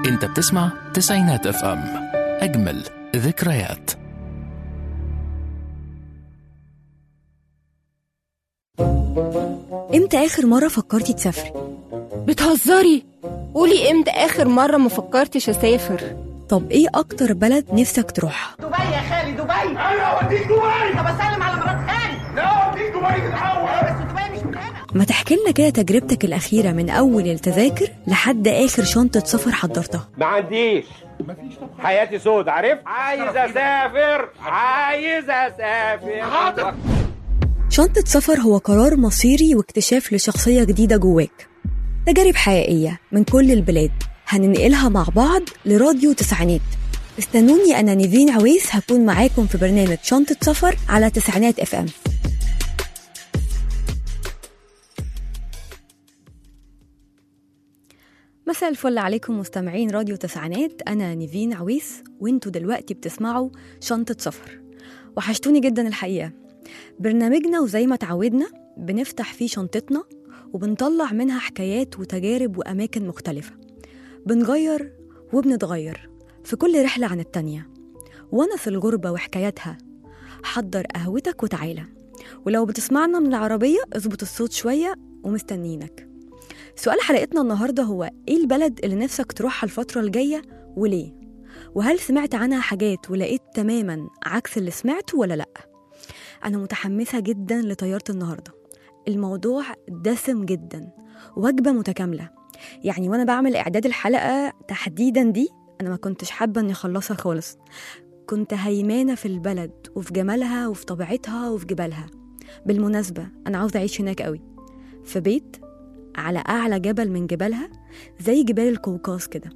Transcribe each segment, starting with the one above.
انت بتسمع تسعينات اف ام، اجمل ذكريات. امتى اخر مرة فكرتي تسافري؟ بتهزري؟ قولي امتى اخر مرة ما فكرتش اسافر؟ طب ايه اكتر بلد نفسك تروحها؟ دبي يا خالي، دبي. انا اوديك دبي. طب اسلم على مرات خالي. لا اوديك دبي تتحول. بس دبي مش من هنا. ما تحكي لنا كده تجربتك الأخيرة من أول التذاكر لحد آخر شنطة سفر حضرتها. ما عنديش، حياتي سود، عارف؟ عايز اسافر، عايز اسافر. حاضر. شنطة سفر هو قرار مصيري واكتشاف لشخصية جديدة جواك. تجارب حقيقية من كل البلاد هننقلها مع بعض لراديو تسعينات. استنوني، أنا نيفين عويس هكون معاكم في برنامج شنطة سفر على تسعينات اف ام. مساء الفل عليكم مستمعين راديو تسعينات، أنا نيفين عويس وانتوا دلوقتي بتسمعوا شنطة سفر. وحشتوني جدا الحقيقة. برنامجنا وزي ما تعودنا بنفتح فيه شنطتنا وبنطلع منها حكايات وتجارب وأماكن مختلفة، بنغير وبنتغير في كل رحلة عن التانية. ونس الغربة وحكاياتها. حضر قهوتك وتعالى، ولو بتسمعنا من العربية اظبط الصوت شوية ومستنينك. سؤال حلقتنا النهاردة هو إيه البلد اللي نفسك تروحها الفترة الجاية وليه؟ وهل سمعت عنها حاجات ولقيت تماماً عكس اللي سمعته ولا لأ؟ أنا متحمسة جداً لطيارة النهاردة. الموضوع دسم جداً، وجبة متكاملة. يعني وأنا بعمل إعداد الحلقة تحديداً دي أنا ما كنتش حابة أني أخلصها خالص. كنت هيمانة في البلد وفي جمالها وفي طبيعتها وفي جبالها. بالمناسبة أنا عاوزة أعيش هناك قوي، في بيت على أعلى جبل من جبالها زي جبال القوقاز كده.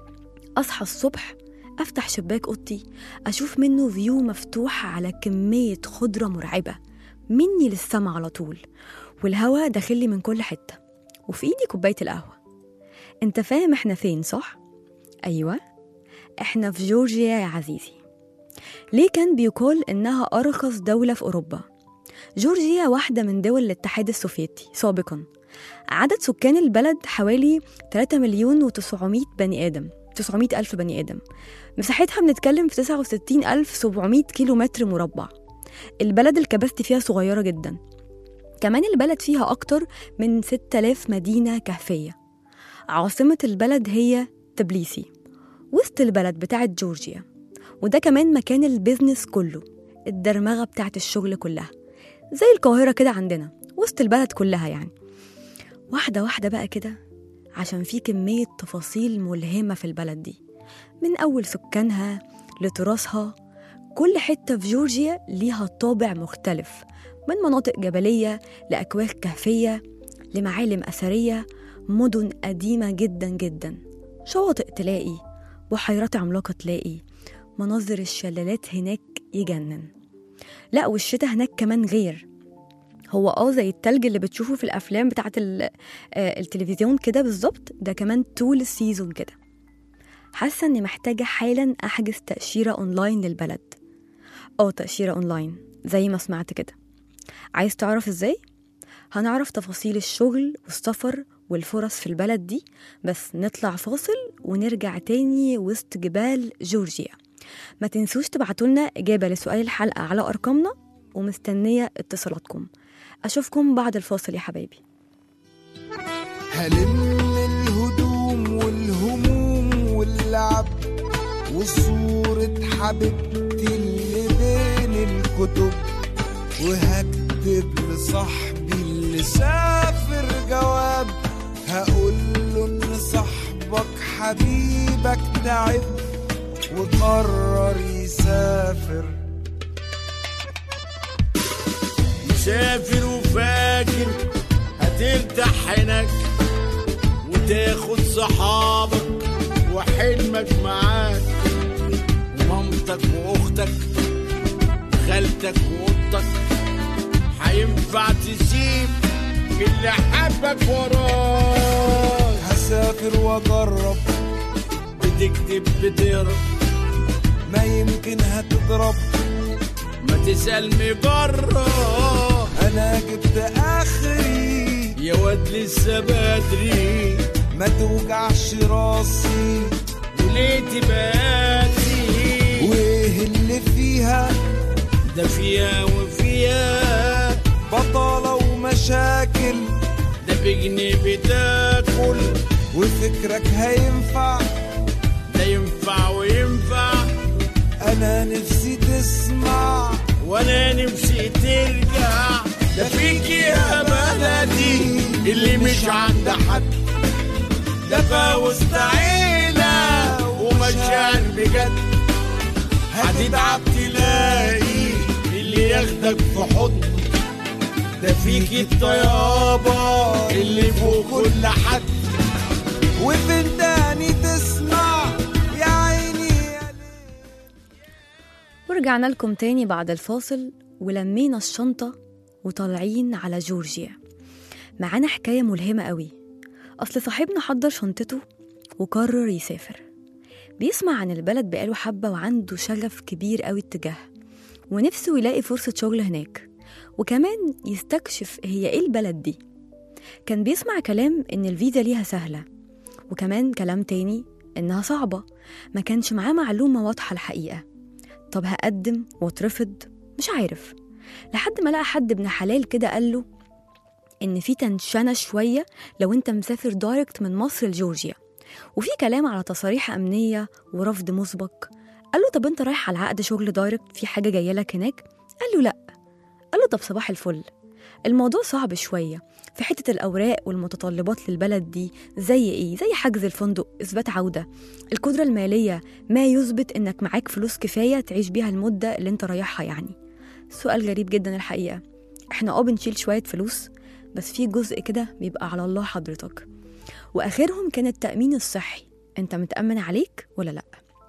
أصحى الصبح أفتح شباك أوضتي أشوف منه فيو مفتوح على كمية خضرة مرعبة مني للسما على طول، والهواء داخلي من كل حتة، وفي إيدي كوباية القهوة. أنت فاهم إحنا فين صح؟ أيوة، إحنا في جورجيا يا عزيزي. ليه كان بيقال إنها أرخص دولة في أوروبا؟ جورجيا واحدة من دول الاتحاد السوفيتي سابقاً. عدد سكان البلد حوالي 3,900,000 بني آدم، 900,000 بني آدم. مساحتها بنتكلم في 69,700 كيلومتر مربع. البلد الكباستي فيها صغيرة جدا. كمان البلد فيها أكتر من 6,000 مدينة كهفية. عاصمة البلد هي تبليسي، وسط البلد بتاعت جورجيا. وده كمان مكان البيزنس كله، الدرمغة بتاعت الشغل كلها، زي القاهرة كده عندنا، وسط البلد كلها يعني. واحدة واحدة بقى كده، عشان في كمية تفاصيل ملهمة في البلد دي، من أول سكانها لتراثها. كل حتة في جورجيا ليها طابع مختلف، من مناطق جبلية لأكواخ كهفية لمعالم أثرية، مدن قديمة جدا جدا، شواطئ تلاقي، بحيرات عملاقة تلاقي، مناظر الشلالات هناك يجنن. لا، والشتاء هناك كمان غير. هو زي التلج اللي بتشوفه في الأفلام بتاعت التلفزيون كده بالظبط، ده كمان طول السيزون كده. حاسة أني محتاجة حالا أحجز تأشيرة أونلاين للبلد. تأشيرة أونلاين زي ما سمعت كده. عايز تعرف إزاي؟ هنعرف تفاصيل الشغل والسفر والفرص في البلد دي، بس نطلع فاصل ونرجع تاني وسط جبال جورجيا. ما تنسوش تبعتولنا إجابة لسؤال الحلقة على أرقامنا، ومستنية اتصالاتكم. أشوفكم بعد الفاصل يا حبايبي. هلم الهدوم والهموم واللعب وصورة حبيبتي اللي بين الكتب، وهكتب لصاحبي اللي سافر جواب، هقول له إن صاحبك حبيبك تعب وقرر يسافر. سافر وفاكر هترتاح هناك، وتاخد صحابك وحلمك معاك، ومامتك واختك وخالتك واختك. هينفع تسيب اللي حبك وراك؟ هسافر واجرب، بتكتب بتقرا، ما يمكن هتضرب، ما تسأل مجرب. انا جبت اخري يا واد لسه بدري، ما توجعش راسي وليه تباتي وايه اللي فيها ده فيها وفيها بطالة ومشاكل ده بجنيه بتاكل وفكرك هينفع ده ينفع وينفع انا نفسي تسمع وانا نفسي ترجع ده فيك يا بلدي اللي مش عند حد ده فوسط عيلة ومشاعر بجد هتتعب تلاقي اللي ياخدك في حضن ده فيك الطيابة اللي فوق كل حد وفين تاني تسمع يا عيني يا ورجعنا لكم تاني بعد الفاصل ولمينا الشنطة وطالعين على جورجيا. معانا حكاية ملهمة قوي. أصل صاحبنا حضر شنطته وقرر يسافر. بيسمع عن البلد بقاله حبة وعنده شغف كبير قوي اتجاهها ونفسه يلاقي فرصة شغل هناك وكمان يستكشف هي ايه البلد دي. كان بيسمع كلام ان الفيزا ليها سهلة وكمان كلام تاني انها صعبة. ما كانش معاه معلومة واضحة الحقيقة. طب هقدم واترفض؟ مش عارف، لحد ما لقى حد ابن حلال كده قاله ان في تنشنة شوية لو انت مسافر دايركت من مصر لجورجيا وفي كلام على تصاريح أمنية ورفض مسبق. قال له طب انت رايح على عقد شغل دايركت في حاجة جاية لك هناك؟ قال له لا. قال له طب صباح الفل، الموضوع صعب شوية في حتة الأوراق والمتطلبات للبلد دي زي ايه؟ زي حجز الفندق، إثبات عودة، القدرة المالية، ما يثبت انك معاك فلوس كفاية تعيش بيها المدة اللي انت رايحها يعني. سؤال غريب جدا الحقيقة. احنا بنشيل شوية فلوس بس في جزء كده بيبقى على الله حضرتك. وآخرهم كان التأمين الصحي، انت متأمن عليك ولا لأ؟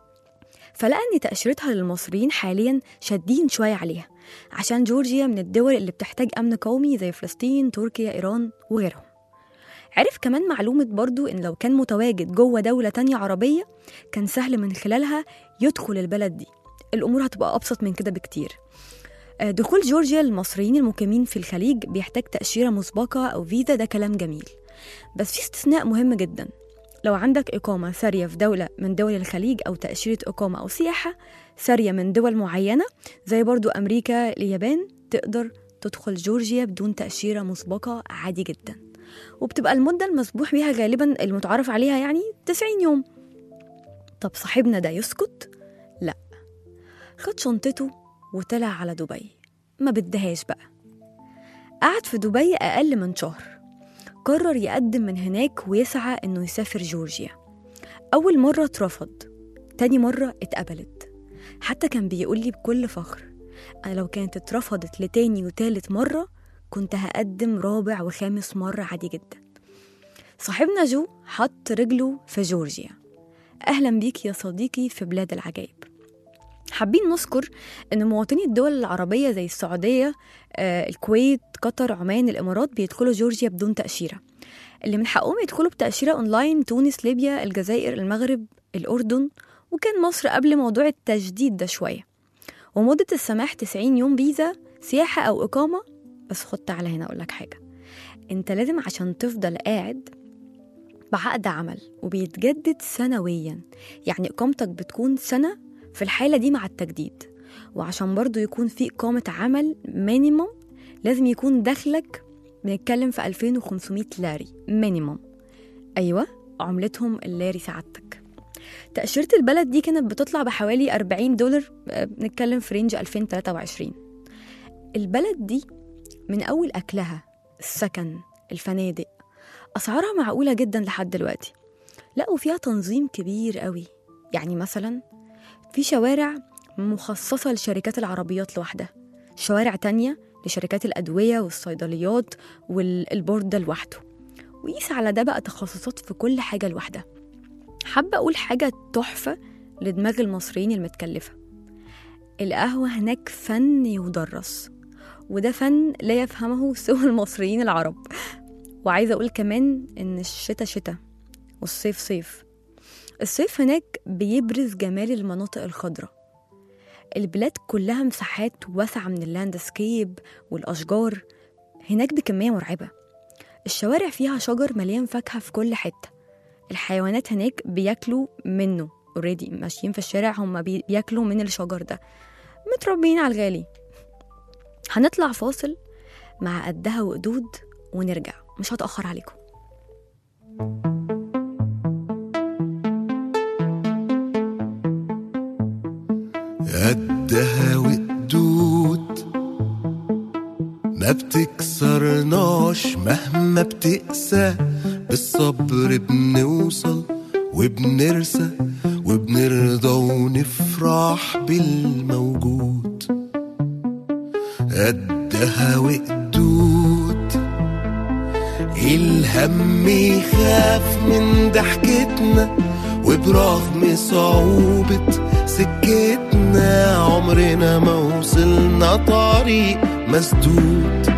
فلقى ان تأشيرتها للمصريين حاليا شادين شوية عليها عشان جورجيا من الدول اللي بتحتاج أمن قومي زي فلسطين، تركيا، إيران وغيرهم. عرف كمان معلومة برضو إن لو كان متواجد جوه دولة تانية عربية كان سهل من خلالها يدخل البلد دي. الأمور هتبقى أبسط من كده بكتير. دخول جورجيا للمصريين المقيمين في الخليج بيحتاج تأشيرة مسبقة أو فيزا، ده كلام جميل، بس في استثناء مهم جدا. لو عندك إقامة سارية في دولة من دول الخليج أو تأشيرة إقامة أو سياحة سارية من دول معينة زي برضو أمريكا، اليابان، تقدر تدخل جورجيا بدون تأشيرة مسبقة عادي جدا. وبتبقى المدة المسموح بيها غالبا المتعارف عليها يعني 90 يوم. طب صاحبنا ده يسكت؟ لا، خد شنطته وطلع على دبي. ما بدهاش بقى. قعد في دبي أقل من شهر. قرر يقدم من هناك ويسعى إنه يسافر جورجيا. أول مرة اترفض، تاني مرة اتقبلت. حتى كان بيقولي بكل فخر أنا لو كانت اترفضت لتاني وتالت مرة كنت هقدم رابع وخامس مرة عادي جدا. صاحبنا جو حط رجله في جورجيا. أهلا بيك يا صديقي في بلاد العجائب. حابين نذكر أن مواطني الدول العربية زي السعودية، الكويت، قطر، عمان، الإمارات بيدخلوا جورجيا بدون تأشيرة. اللي من حقهم يدخلوا بتأشيرة أونلاين تونس، ليبيا، الجزائر، المغرب، الأردن، وكان مصر قبل موضوع التجديد ده شوية. ومدة السماح 90 يوم فيزا سياحة أو إقامة. بس خد تعالى هنا أقولك حاجة، أنت لازم عشان تفضل قاعد بعقد عمل وبيتجدد سنويا، يعني إقامتك بتكون سنة في الحالة دي مع التجديد. وعشان برضو يكون في إقامة عمل مينيموم لازم يكون دخلك بنتكلم في 2500 لاري مينيموم. أيوة، عملتهم اللاري سعادتك. تأشيرة البلد دي كانت بتطلع بحوالي $40، بنتكلم في رينج 2023. البلد دي من أول أكلها، السكن، الفنادق، أسعارها معقولة جدا لحد دلوقتي. لقوا فيها تنظيم كبير قوي. يعني مثلا في شوارع مخصصة لشركات العربيات لوحدها، شوارع تانية لشركات الأدوية والصيدليات والبوردة لوحده، ويقيس على ده بقى تخصصات في كل حاجة لوحدها. حابة أقول حاجة تحفة لدماغ المصريين المتكلفة. القهوة هناك فن يدرس، وده فن لا يفهمه سوى المصريين العرب. وعايزة أقول كمان إن الشتاء شتاء والصيف صيف. الصيف هناك بيبرز جمال المناطق الخضراء. البلاد كلها مساحات واسعة من اللاندسكيب والأشجار هناك بكمية مرعبة. الشوارع فيها شجر مليان فاكهة في كل حتة. الحيوانات هناك بياكلوا منه اوريدي ماشيين في الشارع، هم بياكلوا من الشجر ده، متربيين على الغالي. هنطلع فاصل مع قدها وقدود ونرجع، مش هتأخر عليكم. قدها وقدود ما بتكسرناش مهما بتقسى، بالصبر بنوصل وبنرسى وبنرضى ونفرح بالموجود. قدها وقدود الهم يخاف من ضحكتنا، وبرغم صعوبة سكتنا عمرنا ما وصلنا طريق مسدود.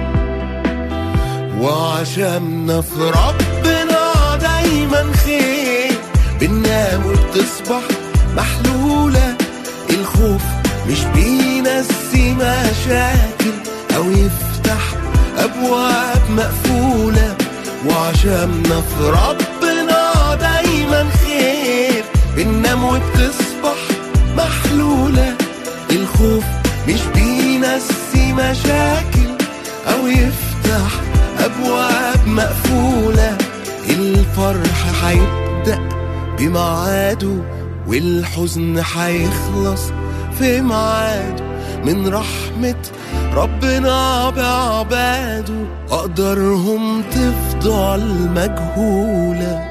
وعشمنا في ربنا دايما خير، بننام وبتصبح محلولة، الخوف مش بينسي مشاكل أو يفتح أبواب مقفولة. وعشمنا في ربنا دايما خير، بننام وبتصبح محلولة، الخوف مش بينسي مشاكل أو يفتح أبواب مقفولة. الفرح هيبدأ بميعاده والحزن هيخلص في ميعاده، من رحمة ربنا بعباده أقدارهم تفضل مجهولة.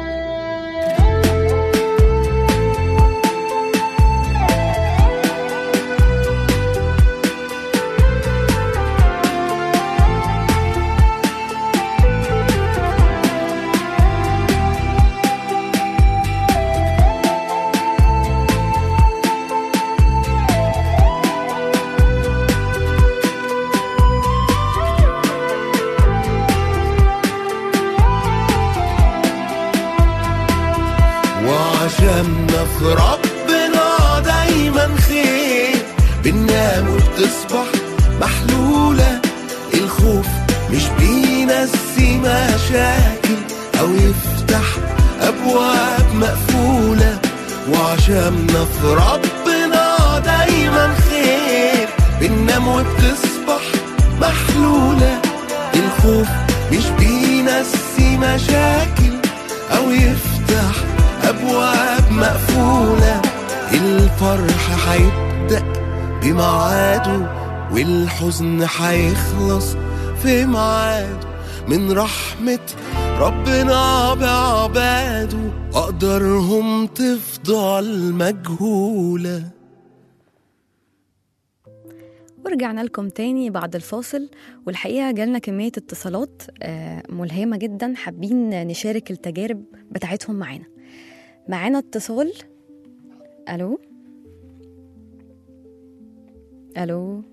وعشمنا في ربنا دايما خير، بننام وبتصبح محلولة، الخوف مش بينسي مشاكل أو يفتح أبواب مقفولة. وعشمنا في ربنا دايما خير، بننام وبتصبح محلولة، الخوف مش بينسي مشاكل أو يفتح أبواب مقفولة. الفرح هيبدأ بميعاده والحزن هيخلص في ميعاده، من رحمة ربنا بعباده أقدارهم تفضل مجهولة. ورجعنا لكم تاني بعد الفاصل، والحقيقة جالنا كمية اتصالات ملهمة جدا، حابين نشارك التجارب بتاعتهم معانا اتصال. ألو ألو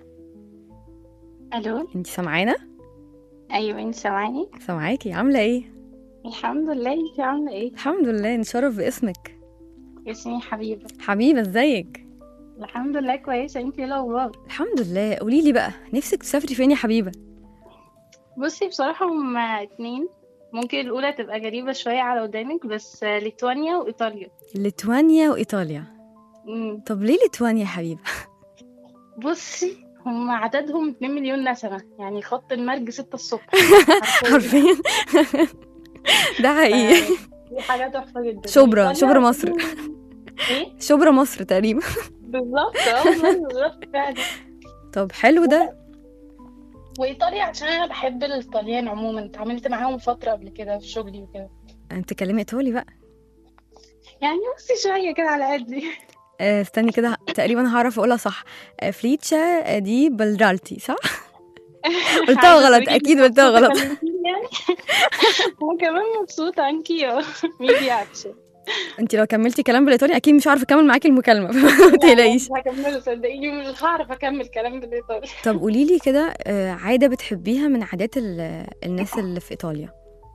الو. انتي سامعانا؟ ايوه انت سامعاني؟ سامعاكي، عاملة ايه؟ الحمد لله. انت عامله ايه؟ الحمد لله، نشرف باسمك. اسمي حبيبه. حبيبة، ازيك؟ الحمد لله كويسه. انت ايه الاخبار؟ الحمد لله. قوليلي بقى، نفسك تسافري فين يا حبيبة؟ بصي بصراحه هما 2، ممكن الاولى تبقى غريبه شويه على ودانك، بس ليتوانيا وايطاليا. ليتوانيا وإيطاليا. طب ليه ليتوانيا يا حبيبة؟ بصي هم عددهم 2 مليون نسمه، يعني خط المرج 6 الصبح. عارفين؟ ده حقيقي. دي حاجه تحفه جدا. شبرا مصر. ايه؟ شبرا مصر تقريبا. بالظبط. بالظبط فعلا. طب حلو ده. وايطاليا عشان انا بحب الايطاليان عموما، اتعاملت معاهم فتره قبل كده في شغلي وكده. انت تكلمي ايطالي بقى؟ يعني بصي شويه كده على قدي. استني كده، تقريبا هعرف اقولها صح. فليتشا دي بلرالتي، صح؟ قلتها غلط، اكيد قلتها غلط. انا كمان مبسوطه انكيو. ميدياتش. انت لو كملتي كلام بالايطالي اكيد مش عارفه اكمل معاكي المكالمه، ما تقلقيش. هكمل صدقيني، مش هعرف اكمل كلام بالايطالي. طب قولي لي كده، عاده بتحبيها من عادات الناس اللي في ايطاليا؟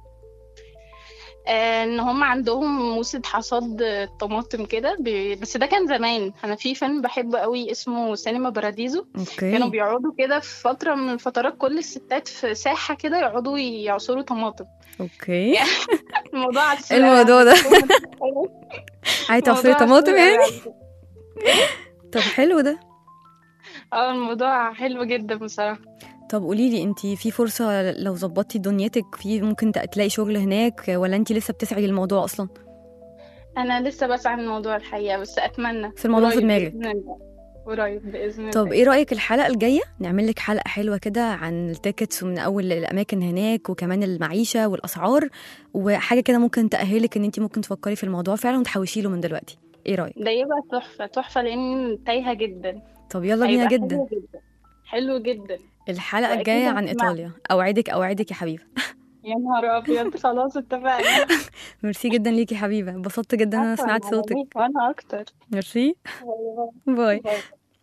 ان هم عندهم موسم حصاد طماطم كده، بس ده كان زمان. انا في فيلم بحبه قوي اسمه سينما باراديزو. اوكي. كانوا بيقعدوا كده في فتره من الفترات، كل الستات في ساحه كده يقعدوا يعصروا طماطم. اوكي. الموضوع الموضوع ده حياتي عصير طماطم سوري يعني. أوي. طب حلو ده. الموضوع حلو جدا بصراحة. طب قولي لي انت في فرصة لو ظبطتي دنيتك في ممكن تلاقي شغل هناك، ولا انت لسه بتسعي للموضوع اصلا؟ أنا لسه بسعى الموضوع الحقيقة، بس أتمنى في الموضوع في قريب دماغك. بإذن الله. قريب بإذن طب الله. ايه رأيك الحلقة الجاية نعمل لك حلقة حلوة كده عن التيكتس ومن اول الاماكن هناك وكمان المعيشة والاسعار، وحاجة كده ممكن تأهلك ان انت ممكن تفكري في الموضوع فعلا وتحوشي له من دلوقتي. ايه رأيك؟ ده يبقى تحفة تحفة، لأن تايهة جدا. طب يلا بينا هيبقى جدا. حلو جدا، حلو جدا. الحلقة وأكيد الجاية عن هنسمعها. ايطاليا. اوعدك يا حبيبة. يا نهار أبيض، خلاص اتفقنا. ميرسي جدا ليكي يا حبيبة، انبسطت جدا ان انا عفوا، سمعت على صوتك. مين؟ وأنا أكتر. ميرسي. باي باي. باي.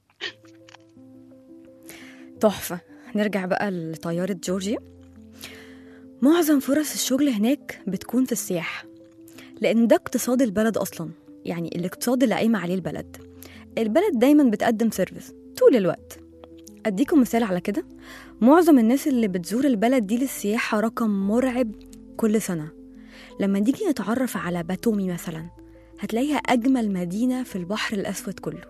تحفة. نرجع بقى لطيارة جورجيا. معظم فرص الشغل هناك بتكون في السياحة، لأن ده اقتصاد البلد أصلا، يعني الاقتصاد اللي قايمة عليه البلد. البلد دايما بتقدم سيرفيس طول الوقت. أديكم مثال على كده، معظم الناس اللي بتزور البلد دي للسياحة رقم مرعب كل سنة. لما نيجي نتعرف على باتومي مثلا، هتلاقيها أجمل مدينة في البحر الأسود كله.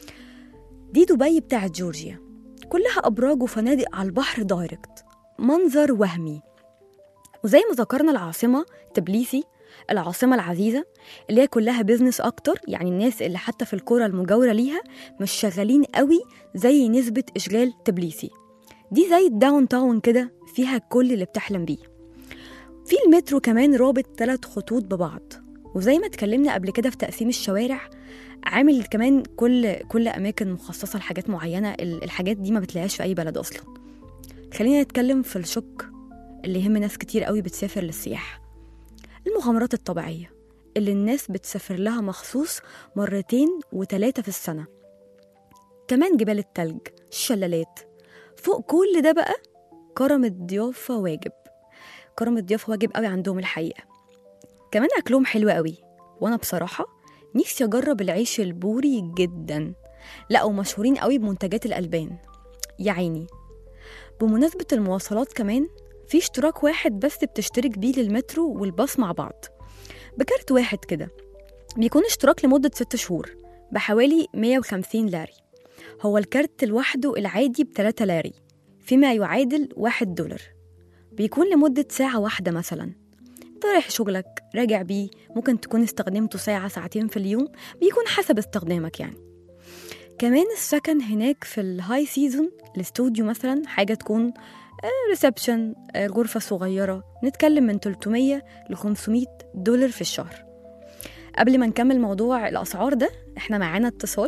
دي دبي بتاعت جورجيا، كلها أبراج وفنادق على البحر دايركت، منظر وهمي. وزي ما ذكرنا العاصمة تبليسي، العاصمة العزيزة اللي هي كلها بيزنس أكتر، يعني الناس اللي حتى في القرى المجاورة ليها مش شغالين قوي زي نسبة إشغال تبليسي. دي زي الداون تاون كده، فيها كل اللي بتحلم بيه. في المترو كمان رابط 3 خطوط ببعض، وزي ما اتكلمنا قبل كده في تقسيم الشوارع، عامل كمان كل أماكن مخصصة لحاجات معينة. الحاجات دي ما بتلاقيهاش في أي بلد أصلا. خلينا نتكلم في الشق اللي يهم ناس كتير قوي بتسافر للسياحة، المغامرات الطبيعية اللي الناس بتسافر لها مخصوص 2 و3 في السنة. كمان جبال التلج، الشلالات. فوق كل ده بقى كرم الضيافة واجب. كرم الضيافة واجب قوي عندهم الحقيقة. كمان أكلهم حلو قوي، وأنا بصراحة نفسي أجرب العيش البوري جدا. لا، ومشهورين قوي بمنتجات الألبان يا عيني. بمناسبة المواصلات كمان، في اشتراك واحد بس بتشترك بيه للمترو والباص مع بعض بكارت واحد كده. بيكون اشتراك لمدة 6 شهور بحوالي 150 لاري. هو الكارت لوحده العادي ب3 لاري، فيما يعادل $1. بيكون لمدة ساعة واحدة مثلا. انت رايح شغلك راجع بيه، ممكن تكون استخدمته ساعة ساعتين في اليوم، بيكون حسب استخدامك يعني. كمان السكن هناك في الهاي سيزون، الاستوديو مثلا حاجة تكون ريسبشن، غرفة صغيرة، نتكلم من 300 ل $500 في الشهر. قبل ما نكمل موضوع الأسعار ده، احنا معانا اتصال.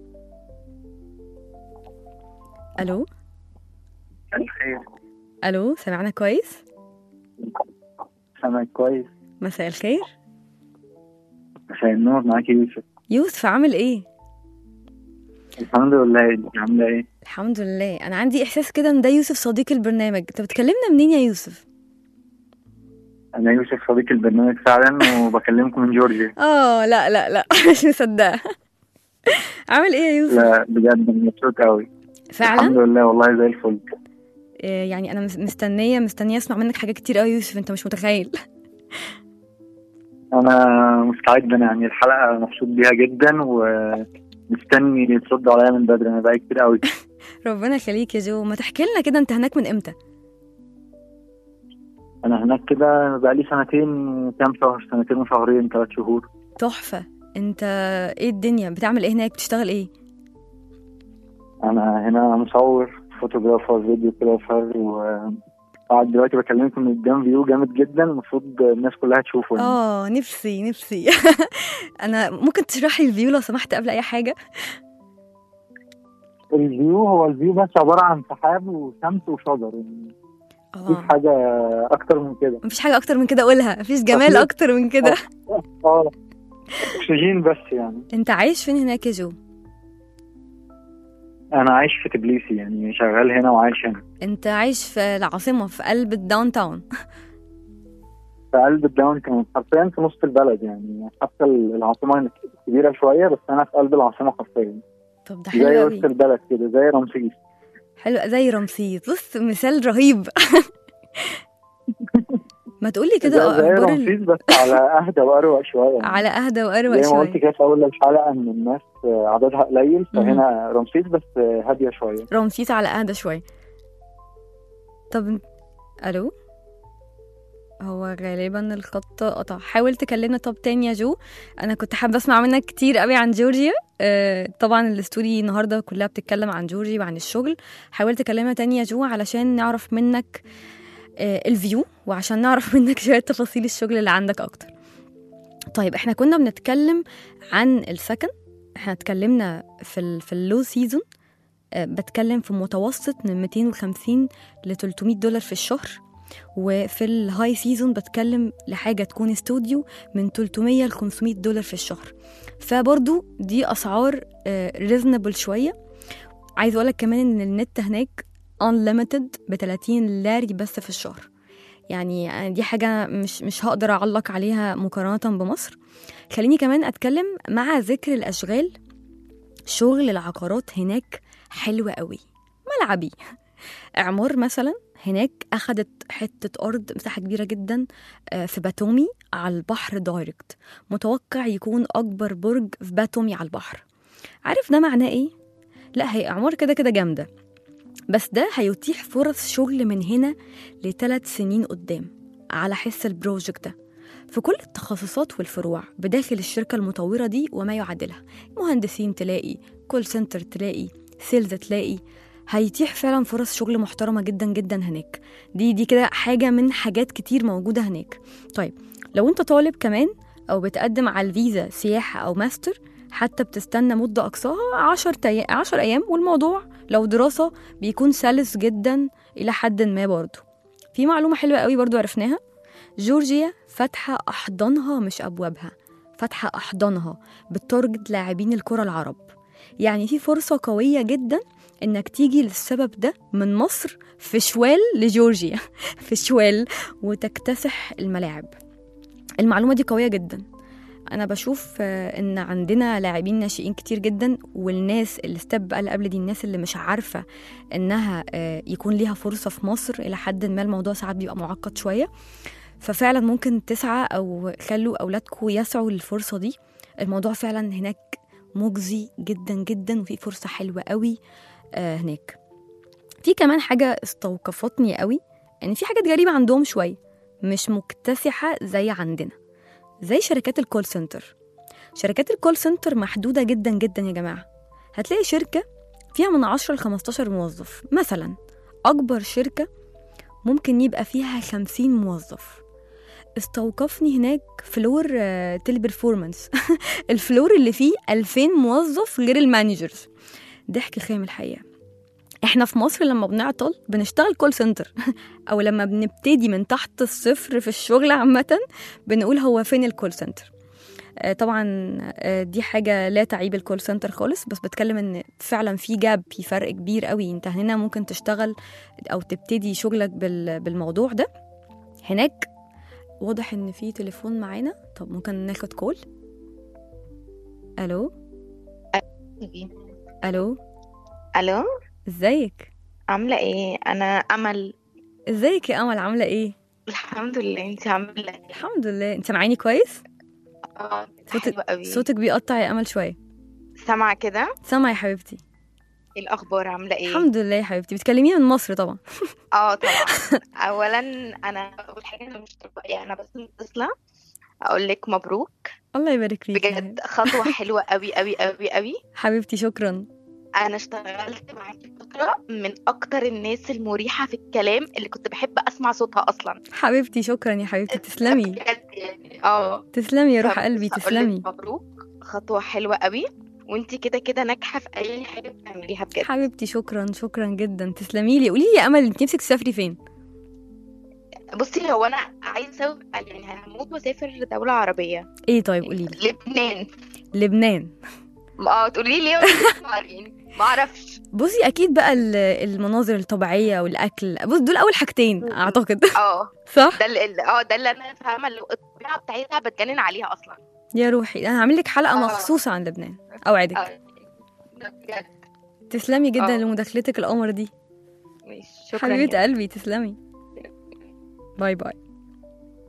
ألو. الخير. ألو، سمعنا كويس؟ سامعك كويس. مساء الخير. مساء النور، معاكي يوسف. يوسف، عامل ايه؟ الحمد لله، انت عامله ايه؟ الحمد لله. انا عندي احساس كده ان ده يوسف صديق البرنامج. انت بتكلمنا منين يا يوسف؟ انا يوسف صديق البرنامج فعلا، وبكلمكم من جورجيا. لا لا لا مش مصدقه. عامل ايه يا يوسف؟ لا بجد مبسوط قوي فعلا. الحمد لله والله زي الفل. يعني انا مستنيه اسمع منك حاجات كتير قوي يوسف، انت مش متخيل. انا مستعد، انا يعني الحلقه مبسوط بيها جدا ومستني تردوا عليا من بدري، انا بقى كتير قوي. ربنا يخليك يا جو. ما تحكي لنا كده، انت هناك من امتى؟ انا هناك كده بقى لي 2 كام شهر، 2 وشهرين 3 شهور. تحفه. انت ايه الدنيا بتعمل ايه هناك؟ بتشتغل ايه؟ انا هنا مصور، فوتوغرافر، فيديوغرافر، وقاعد دلوقتي بكلمكم من قدام فيو جامد جدا، المفروض الناس كلها تشوفه يعني. نفسي. انا ممكن تشرح لي الفيو لو سمحت قبل اي حاجه؟ الفيو هو الفيو بس عبارة عن سحاب وشمس وشجر يعني. مفيش حاجة أكتر من كده. مفيش حاجة أكتر من كده أقولها، مفيش جمال أكتر من كده. أكسجين بس يعني. أنت عايش فين هناك يا جو؟ أنا عايش في تبليسي، يعني شغال هنا وعايش هنا. أنت عايش في العاصمة، في قلب الداون تاون؟ في قلب الداون تاون، حرفيا في نص البلد يعني. حتى العاصمة كبيرة شوية، بس أنا في قلب العاصمة حرفيا. طب ده حلو زي قوي. وسط البلد كده، زي رمسيس. حلو، زي رمسيس. بص، مثال رهيب. ما تقولي كده زي اخبار رمسيس بس على اهدى واروق شويه. على اهدى واروق زي ما قلت شويه. كده في اول الحلقه ان الناس عددها قليل، فهنا رمسيس بس هاديه شويه. رمسيس على اهدى شويه. طب الو، هو غالبا الخط قطع. حاول تكلمنا طب تاني يا جو. انا كنت حابه اسمع منك كتير قوي عن جورجيا. طبعا الستوري النهارده كلها بتتكلم عن جورجيا وعن الشغل. حاول تكلمنا تاني يا جو علشان نعرف منك الفيو، وعشان نعرف منك شويه تفاصيل الشغل اللي عندك اكتر. طيب احنا كنا بنتكلم عن السكن. احنا اتكلمنا في اللو سيزون، بتكلم في متوسط من 250 ل 300 دولار في الشهر، وفي الهاي سيزون بتكلم لحاجة تكون استوديو من 300 ل 500 دولار في الشهر. فبرضو دي أسعار ريزنبل شوية. عايز أقولك كمان إن النت هناك unlimited ب30 لاري بس في الشهر. يعني دي حاجة مش هقدر أعلق عليها مقارنة بمصر. خليني كمان أتكلم مع ذكر الأشغال. شغل العقارات هناك حلوة قوي، ملعبي. إعمار مثلا هناك أخدت حتة أرض مساحة كبيرة جدا في باتومي على البحر دايركت. متوقع يكون أكبر برج في باتومي على البحر. عارف ده معناه إيه؟ لا، هي إعمار كده كده جامدة، بس ده هيتيح فرص شغل من هنا ل3 سنين قدام على حس البروجكت ده في كل التخصصات والفروع بداخل الشركة المطورة دي وما يعادلها. مهندسين تلاقي، كول سنتر تلاقي، سيلز تلاقي. هيتيح فعلا فرص شغل محترمة جدا جدا هناك. دي كده حاجة من حاجات كتير موجودة هناك. طيب لو انت طالب كمان أو بتقدم على الفيزا سياحة أو ماستر، حتى بتستنى مدة أقصاها 10 أيام، والموضوع لو دراسة بيكون سلس جدا إلى حد ما. برضو في معلومة حلوة قوي برضو عرفناها. جورجيا فاتحة أحضانها مش أبوابها، فاتحة أحضانها بالتارجت لاعبين الكرة العرب. يعني في فرصة قوية جدا إنك تيجي للسبب ده من مصر في شوال لجورجيا في شوال وتكتسح الملاعب. المعلومة دي قوية جدا. أنا بشوف إن عندنا لاعبين ناشئين كتير جدا، والناس اللي ستيب بقى اللي قبل دي، الناس اللي مش عارفة إنها يكون ليها فرصة في مصر إلى حد ما. الموضوع ساعات بيبقى معقد شوية، ففعلا ممكن تسعى أو خلوا أولادكم يسعوا للفرصة دي. الموضوع فعلا هناك مجزي جدا جدا، وفي فرصة حلوة قوي هناك. في كمان حاجة استوقفتني قوي، إن في حاجات غريبة عندهم شوية، مش مكتسحة زي عندنا، زي شركات الكول سنتر. شركات الكول سنتر محدودة جدا جدا يا جماعة. هتلاقي شركة فيها من 10 ل 15 موظف مثلا. أكبر شركة ممكن يبقى فيها 50 موظف. استوقفني هناك فلور تيلي بيرفورمانس الفلور اللي فيه 2000 موظف غير المانجرز. ضحك خام الحقيقة. احنا في مصر لما بنعطل بنشتغل كول سنتر او لما بنبتدي من تحت الصفر في الشغل عامة بنقول هو فين الكول سنتر. طبعا دي حاجة لا تعيب الكول سنتر خالص، بس بتكلم ان فعلا في جاب، في فرق كبير قوي. انت هنا ممكن تشتغل او تبتدي شغلك بالموضوع ده. هناك واضح ان في تليفون معانا. طب ممكن ناخد كول. الو الو الو، ازيك؟ عامله ايه؟ انا امل. ازيك يا امل، عامله ايه؟ الحمد لله، انت عامله ايه؟ الحمد لله. انت سامعيني كويس؟ حلوه قوي. صوتك بيقطع يا امل شويه. سامعه كده؟ سامعه يا حبيبتي. ايه الاخبار؟ عامله ايه؟ الحمد لله يا حبيبتي. بتكلميني من مصر طبعا؟ طبعا. اولا انا اول حاجه انا مش طبيعيه، انا بس متصله اقول لك مبروك. الله يبارك فيك بجد، خطوه حلوه قوي قوي قوي قوي حبيبتي. شكرا. انا اشتغلت معاكي فتره من اكتر الناس المريحه في الكلام اللي كنت بحب اسمع صوتها اصلا. حبيبتي شكرا يا حبيبتي. تسلمي بجد يعني. تسلمي يا روح قلبي، تسلمي. مبروك، خطوه حلوه قوي، وانتي كده كده ناجحه في اي حاجه بتعمليها بجد. حبيبتي شكرا جدا. تسلمي لي. قولي لي يا امل، انت نفسك تسافري فين؟ بصي، هو انا عايزه يعني هموت واسافر دوله عربيه. ايه؟ طيب قولي لي. لبنان. تقولي لي يعني ما اعرفش. بصي اكيد بقى المناظر الطبيعيه والاكل، بص دول اول حاجتين اعتقد. صح. ده اللي انا فاهمه، الطبيعه بتاعتها بتجنن عليها اصلا. يا روحي انا هعمل لك حلقه مخصوصه عن لبنان، اوعدك. تسلمي جدا لمداخلتك القمر دي. شكرا حبيبه قلبي. تسلمي. باي باي.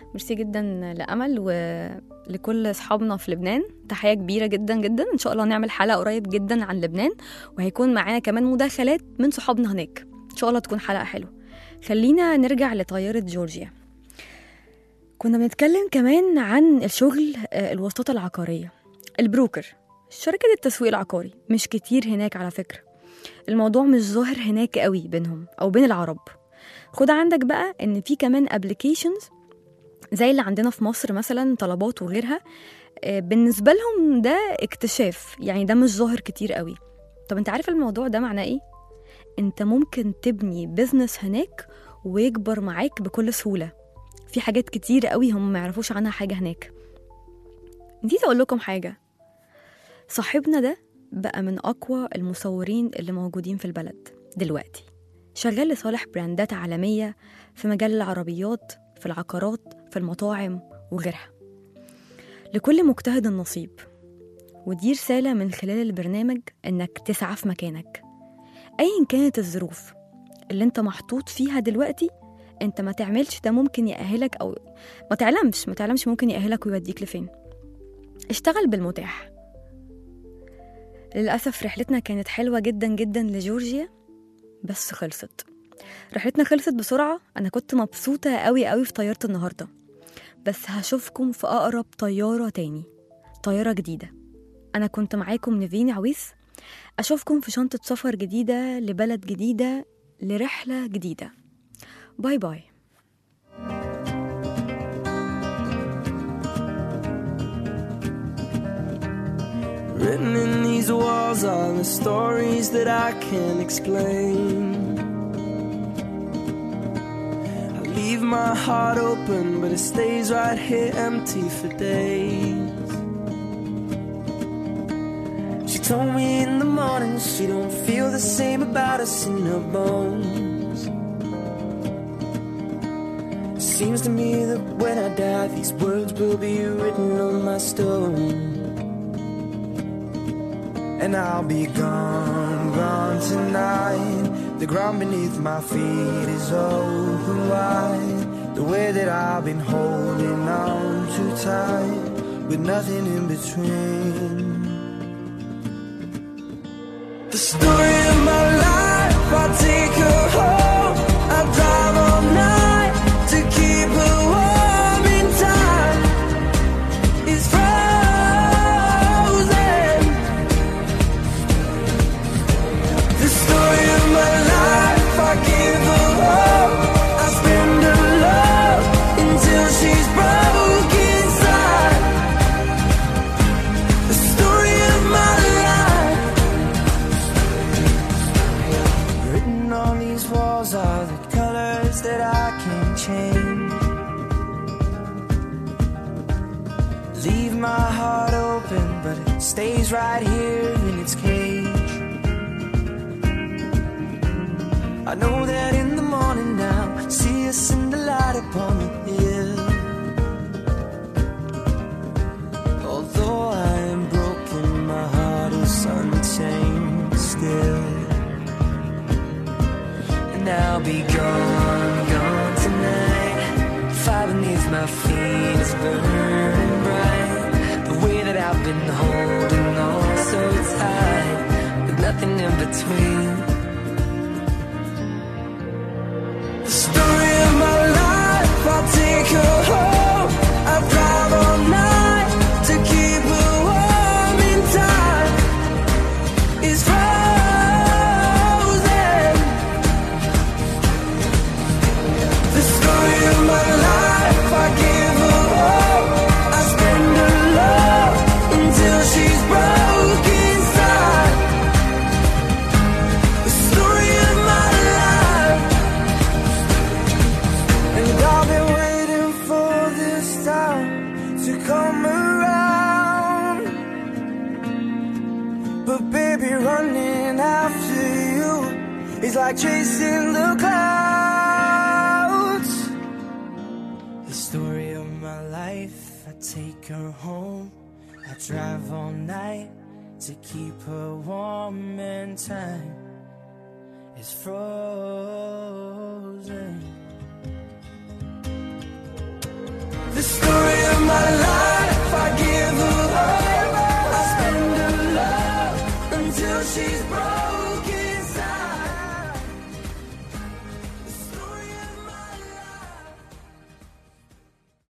ميرسي جدا لأمل ولكل أصحابنا في لبنان. تحية كبيرة جدا جدا. إن شاء الله نعمل حلقة قريب جدا عن لبنان، وهيكون معانا كمان مداخلات من صحابنا هناك. إن شاء الله تكون حلقة حلوة. خلينا نرجع لطيارة جورجيا. كنا بنتكلم كمان عن الشغل، الوساطة العقارية، البروكر، شركة التسويق العقاري. مش كتير هناك على فكرة، الموضوع مش ظاهر هناك قوي بينهم أو بين العرب. خد عندك بقى إن في كمان applications زي اللي عندنا في مصر مثلا طلبات وغيرها، بالنسبة لهم ده اكتشاف، يعني ده مش ظاهر كتير قوي. طب انت عارف الموضوع ده معناه ايه؟ انت ممكن تبني بيزنس هناك ويكبر معاك بكل سهولة. في حاجات كتير قوي هم ما يعرفوش عنها حاجة هناك. نسيت اقول لكم حاجة، صاحبنا ده بقى من اقوى المصورين اللي موجودين في البلد دلوقتي، شغال لصالح براندات عالمية في مجال العربيات، في العقارات، في المطاعم وغيرها. لكل مجتهد النصيب، ودي رسالة من خلال البرنامج إنك تسعى في مكانك أيا كانت الظروف اللي انت محطوط فيها دلوقتي. انت ما تعملش ده ممكن يأهلك، أو ما تعلمش ممكن يأهلك ويوديك لفين. اشتغل بالمتاح. للأسف رحلتنا كانت حلوة جدا جدا لجورجيا، بس خلصت. رحلتنا خلصت بسرعة. أنا كنت مبسوطة قوي قوي في طيارة النهاردة، بس هشوفكم في أقرب طيارة تاني، طيارة جديدة. أنا كنت معاكم نيفين عويس. أشوفكم في شنطة سفر جديدة لبلد جديدة لرحلة جديدة. باي باي. Written in these walls are the stories that I can't explain. I leave my heart open, but it stays right here empty for days. She told me in the morning she don't feel the same about us in her bones. It seems to me that when I die, these words will be written on my stone. And I'll be gone, gone tonight. The ground beneath my feet is open wide. The way that I've been holding on too tight, with nothing in between. The story of my life, I'll take her home. I'll drive all night to keep her warm in time. It's frozen. The story of my life, I give her all. I spend her love until she's broke inside. The story of my life. Written on these walls are the colors that I can't change. Leave my heart open, but it stays right here in its cage. I know that in the morning now, see us in the light upon the hill. Although I am broken, my heart is unchained still. And I'll be gone, gone tonight. Fire beneath my feet is burning bright. The way that I've been holding on so tight, with nothing in between. The story of my life, I'll take her home. I'll drive all night to keep her warm in time. It's frozen. The story of my life, I give her all. I spend her love until she's broke inside. The story of my life. And I've been waiting for this time to come around. But baby, running after you is like chasing the clouds. The story of my life, I take her home. I drive all night to keep her warm and time is frozen. the story of my life. I give her love, I spend her love until she's broken.